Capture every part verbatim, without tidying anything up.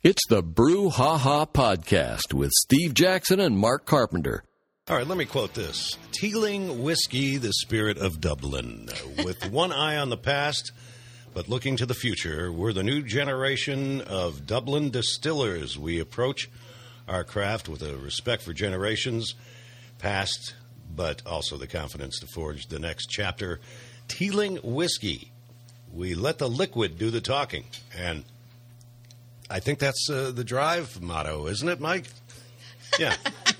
It's the Brew Ha Ha Podcast with Steve Jackson and Mark Carpenter. All right, let me quote this. Teeling whiskey, the spirit of Dublin. With one eye on the past, but looking to the future, we're the new generation of Dublin distillers. We approach our craft with a respect for generations past, but also the confidence to forge the next chapter. Teeling whiskey. We let the liquid do the talking. And I think that's uh, the drive motto, isn't it, Mike? Yeah.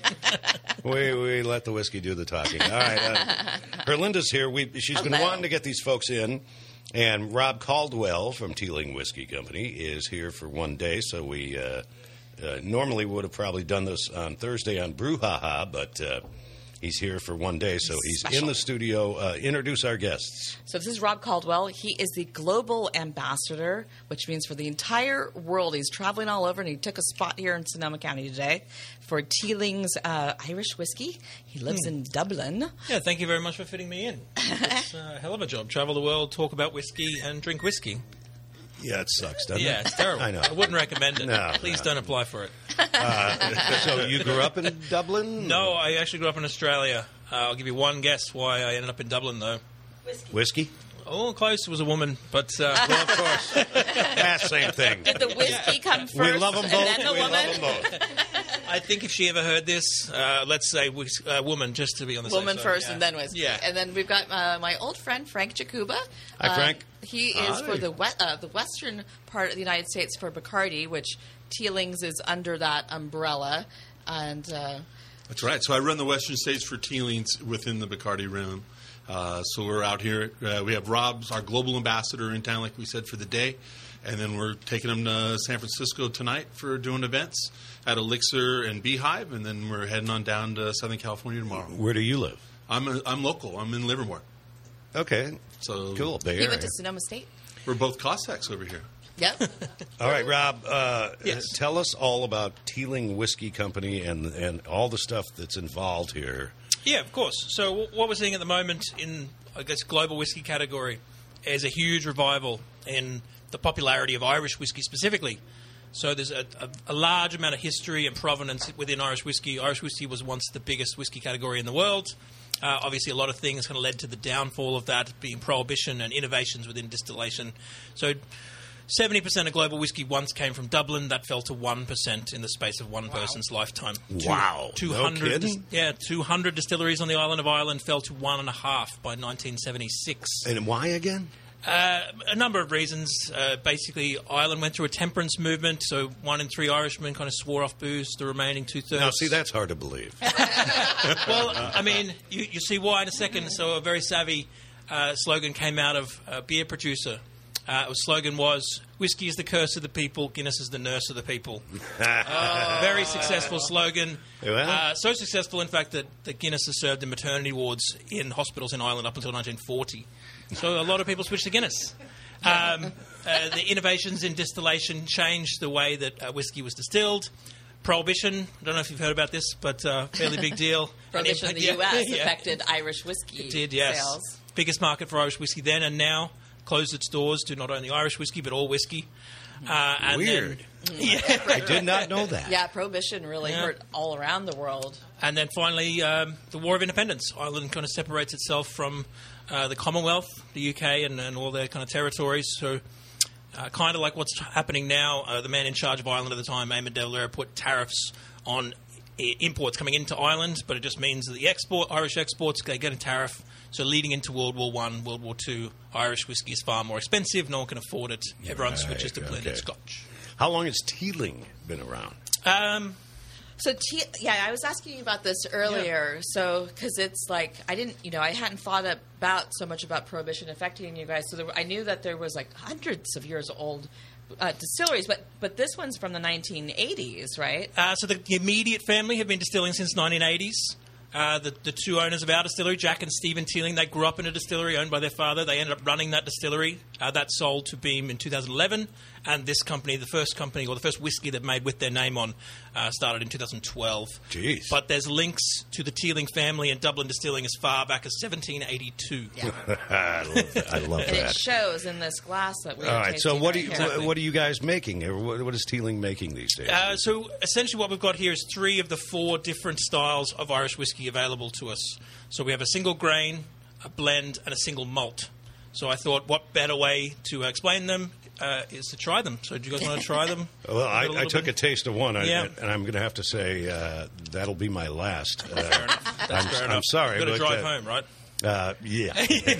we we let the whiskey do the talking. All right. Uh, Herlinda's here. We, she's Hello. been wanting to get these folks in. And Rob Caldwell from Teeling Whiskey Company is here for one day. So we uh, uh, normally would have probably done this on Thursday on Brew Ha Ha, but uh, he's here for one day. So he's Special. in the studio. Uh, introduce our guests. So this is Rob Caldwell. He is the global ambassador, which means for the entire world. He's traveling all over, and he took a spot here in Sonoma County today for Teeling's uh, Irish whiskey. He lives hmm. in Dublin. Yeah, thank you very much for fitting me in. It's a hell of a job. Travel the world, talk about whiskey, and drink whiskey. Yeah, it sucks, doesn't yeah, it? Yeah, it's terrible. I know. I wouldn't recommend it. No, Please no. don't apply for it. Uh, so you grew up in Dublin? No, I actually grew up in Australia. Uh, I'll give you one guess why I ended up in Dublin, though. Whiskey. Whiskey? Oh, close. It was a woman, but... Uh, well, of course. Yeah, same thing. Did the whiskey come first we love them both. and then the we woman? love them both. I think if she ever heard this, uh, let's say whis- uh, woman, just to be on the woman safe side. first Yeah. and then whiskey. Yeah. And then we've got uh, my old friend Frank Jakuba. Hi, uh, Frank. He is Hi. for the we- uh, the western part of the United States for Bacardi, which Teeling's is under that umbrella. And uh, That's right. So I run the Western States for Teeling's within the Bacardi realm. Uh, so we're out here. Uh, we have Rob, our global ambassador, in town, like we said, for the day. And then we're taking him to San Francisco tonight for doing events at Elixir and Beehive. And then we're heading on down to Southern California tomorrow. Where do you live? I'm a, I'm local. I'm in Livermore. Okay. So cool. Bay he Area. went to Sonoma State. We're both Cossacks over here. Yep. All right, Rob, uh, Yes. tell us all about Teeling Whiskey Company and and all the stuff that's involved here. Yeah, of course. So w- what we're seeing at the moment in, I guess, global whiskey category is a huge revival in the popularity of Irish whiskey specifically. So there's a, a, a large amount of history and provenance within Irish whiskey. Irish whiskey was once the biggest whiskey category in the world. Uh, obviously, a lot of things kind of led to the downfall of that, being prohibition and innovations within distillation. So seventy percent of global whiskey once came from Dublin. That fell to one percent in the space of one wow. person's lifetime. Wow. Two, no 200 kidding? dis- yeah, two hundred distilleries on the island of Ireland fell to one and a half by nineteen seventy-six. And why again? Uh, a number of reasons. Uh, basically, Ireland went through a temperance movement, so one in three Irishmen kind of swore off booze. The remaining two-thirds... Now, see, that's hard to believe. Well, I mean, you, you see why in a second. So a very savvy uh, slogan came out of a beer producer. Uh, the slogan was, whiskey is the curse of the people, Guinness is the nurse of the people. uh, very successful slogan. Well. Uh, so successful, in fact, that, that Guinness has served in maternity wards in hospitals in Ireland up until nineteen forty. So a lot of people switched to Guinness. Um, uh, the innovations in distillation changed the way that uh, whiskey was distilled. Prohibition, I don't know if you've heard about this, but uh, fairly big deal. Prohibition in the yeah, U S yeah. affected Irish whiskey It did, yes. sales. Biggest market for Irish whiskey then and now. Closed its doors to not only Irish whiskey, but all whiskey. Uh, and Weird. Then, yeah. I did not know that. Yeah, Prohibition really Yeah. hurt all around the world. And then finally, um, the War of Independence. Ireland kind of separates itself from uh, the Commonwealth, the U K, and, and all their kind of territories. So uh, kind of like what's happening now, uh, the man in charge of Ireland at the time, Eamon de Valera, put tariffs on I- imports coming into Ireland, but it just means that the export, Irish exports, they get a tariff. So leading into World War One, World War Two, Irish whiskey is far more expensive. No one can afford it. Everyone Right, switches to blended okay. Scotch. How long has Teeling been around? Um, So, te- yeah, I was asking you about this earlier. So, because it's like, I didn't, you know, I hadn't thought about so much about Prohibition affecting you guys. So, there, I knew that there was like hundreds of years old uh, distilleries, but but this one's from the nineteen eighties, right? uh, so the, the immediate family have been distilling since nineteen eighties. Uh, the, the two owners of our distillery, Jack and Stephen Teeling, they grew up in a distillery owned by their father. They ended up running that distillery. Uh, that sold to Beam in two thousand eleven. And this company, the first company, or the first whiskey that made with their name on, uh, started in two thousand twelve. Jeez. But there's links to the Teeling family and Dublin Distilling as far back as seventeen eighty-two. Yeah. I love that. I love And that. it shows in this glass that we All are right, so tasting what, right do you, here. what, what are you guys making? Or What, what is Teeling making these days? Uh, so essentially what we've got here is three of the four different styles of Irish whiskey available to us. So we have a single grain, a blend, and a single malt. So I thought what better way to uh, explain them uh, is to try them. So do you guys want to try them? Well, I, I took bit? a taste of one, I- Yeah. and I'm going to have to say uh, that'll be my last. Uh, Fair enough. That's I'm, fair I'm enough. sorry. You've got to but, drive uh, home, right? Uh, yeah.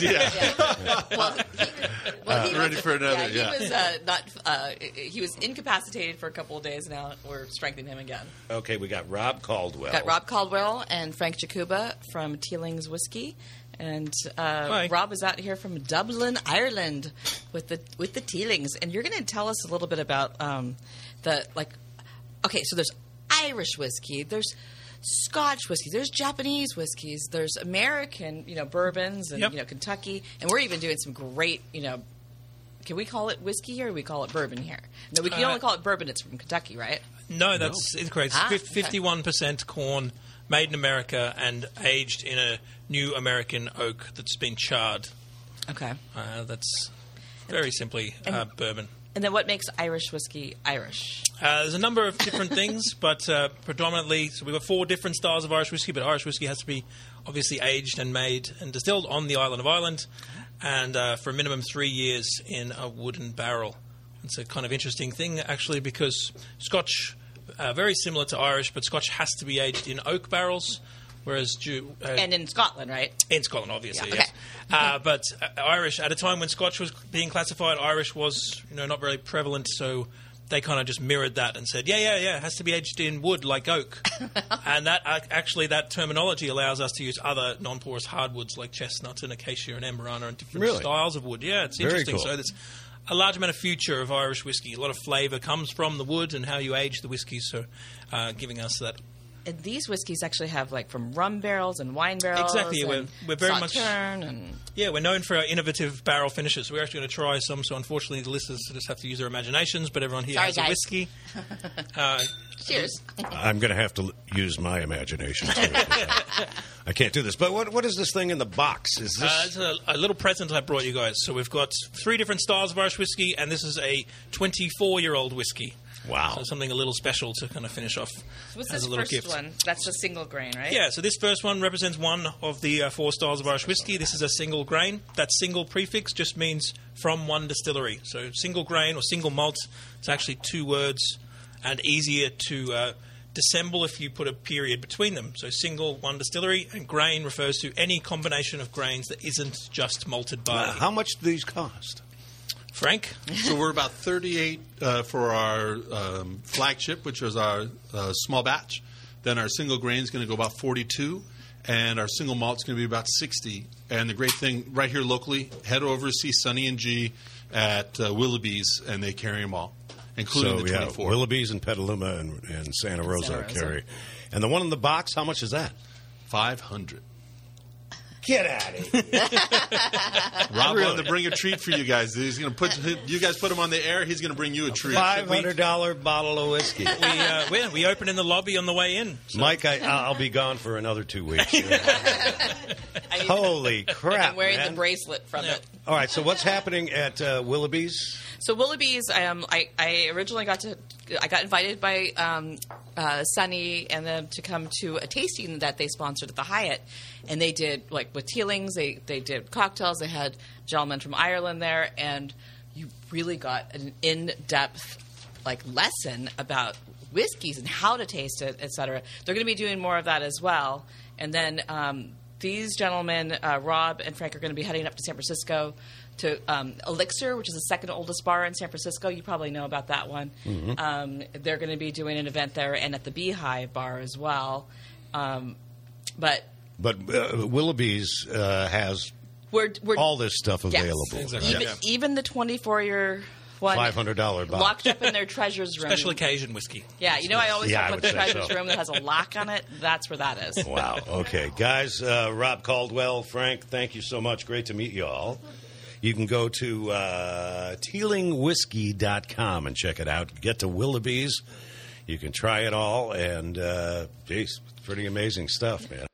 Yeah. Well, he, well, he ready was, for another, Yeah, he yeah. was uh, not. Uh, he was incapacitated for a couple of days. Now we're strengthening him again. Okay, we got Rob Caldwell. Got Rob Caldwell and Frank Jakuba from Teeling's Whiskey, and uh, Hi. Rob is out here from Dublin, Ireland, with the with the Teelings, and you're going to tell us a little bit about um, the like. Okay, so there's Irish whiskey, there's Scotch whiskey, there's Japanese whiskeys, there's American, you know, bourbons, and Yep. you know, Kentucky, and we're even doing some great, you know. Can we call it whiskey or do we call it bourbon here? No, we can Uh, only call it bourbon. It's from Kentucky, right? No, that's incorrect. Ah, It's okay. fifty-one percent corn, made in America, and aged in a new American oak that's been charred. Okay. Uh, that's very simply uh, bourbon. And then what makes Irish whiskey Irish? Uh, there's a number of different things, but uh, predominantly, so we've got four different styles of Irish whiskey, but Irish whiskey has to be obviously aged and made and distilled on the island of Ireland, and uh, for a minimum three years in a wooden barrel. It's a kind of interesting thing, actually, because Scotch, uh, very similar to Irish, but Scotch has to be aged in oak barrels, whereas Jew, uh, And in Scotland, right? in Scotland, obviously, Yeah, yes. okay. Uh, but uh, Irish, at a time when Scotch was being classified, Irish was, you know, not very prevalent, so they kind of just mirrored that and said, yeah, yeah, yeah, it has to be aged in wood like oak. And that uh, actually, that terminology allows us to use other non-porous hardwoods like chestnut and acacia and amberana and different Really? styles of wood. Yeah, it's Very interesting. cool. So there's a large amount of future of Irish whiskey. A lot of flavour comes from the wood and how you age the whiskey, so uh, giving us that. And these whiskeys actually have like from rum barrels and wine barrels. Exactly, and we're- we're very much- Sauterne and Yeah, we're known for our innovative barrel finishes. We're actually going to try some, so unfortunately the listeners just have to use their imaginations, but everyone here Sorry, has a guys. whiskey. Uh, cheers. I'm going to have to l- use my imagination. too. I can't do this. But what what is this thing in the box? Is this? uh, it's a, a little present I brought you guys. So we've got three different styles of Irish whiskey, and this is a twenty-four-year-old whiskey. Wow. So something a little special to kind of finish off What's as this a little first gift. one? That's the single grain, right? Yeah, so this first one represents one of the uh, four styles of Irish whiskey. This is a single grain. That single prefix just means from one distillery. So single grain or single malt, it's actually two words and easier to uh, dissemble if you put a period between them. So single, one distillery, and grain refers to any combination of grains that isn't just malted barley. Uh, how much do these cost? Frank? So we're about thirty-eight uh, for our um, flagship, which is our uh, small batch. Then our single grain is going to go about forty-two, and our single malt is going to be about sixty. And the great thing, right here locally, head over to see Sonny and G at uh, Willoughby's, and they carry them all, including So the yeah, twenty-four. Willoughby's and Petaluma and, and Santa Rosa Santa Rosa. carry. And the one in the box, how much is that? Five hundred. Get out of here! Rob wanted to bring a treat for you guys. He's going to put you guys put him on the air. He's going to bring you a treat. Five hundred dollar bottle of whiskey. We, uh, we, we open in the lobby on the way in. So Mike, I, I'll be gone for another two weeks. I mean, Holy crap! I'm wearing man. the bracelet from Yeah. it. All right, so what's happening at uh, Willoughby's? So Willoughby's, um, I, I originally got to, I got invited by um, uh, Sunny and them to come to a tasting that they sponsored at the Hyatt, and they did like with Teelings, they they did cocktails. They had gentlemen from Ireland there, and you really got an in-depth like lesson about whiskeys and how to taste it, et cetera. They're going to be doing more of that as well, and then um, these gentlemen, uh, Rob and Frank, are going to be heading up to San Francisco to um, Elixir, which is the second oldest bar in San Francisco. You probably know about that one. Mm-hmm. Um, they're going to be doing an event there and at the Beehive Bar as well. Um, but But uh, Willoughby's uh, has we're, we're all this stuff yes. available. Exactly. Even, Yeah. even the twenty-four year one five hundred dollars box. locked up in their treasures room. Special occasion whiskey. Yeah, you know I always Yeah, talk I about the would say treasures so. room that has a lock on it. That's where that is. Wow. Okay. Guys, uh, Rob Caldwell, Frank, thank you so much. Great to meet you all. You can go to uh, teeling whiskey dot com and check it out. Get to Willoughby's. You can try it all. And, uh, geez, pretty amazing stuff, man.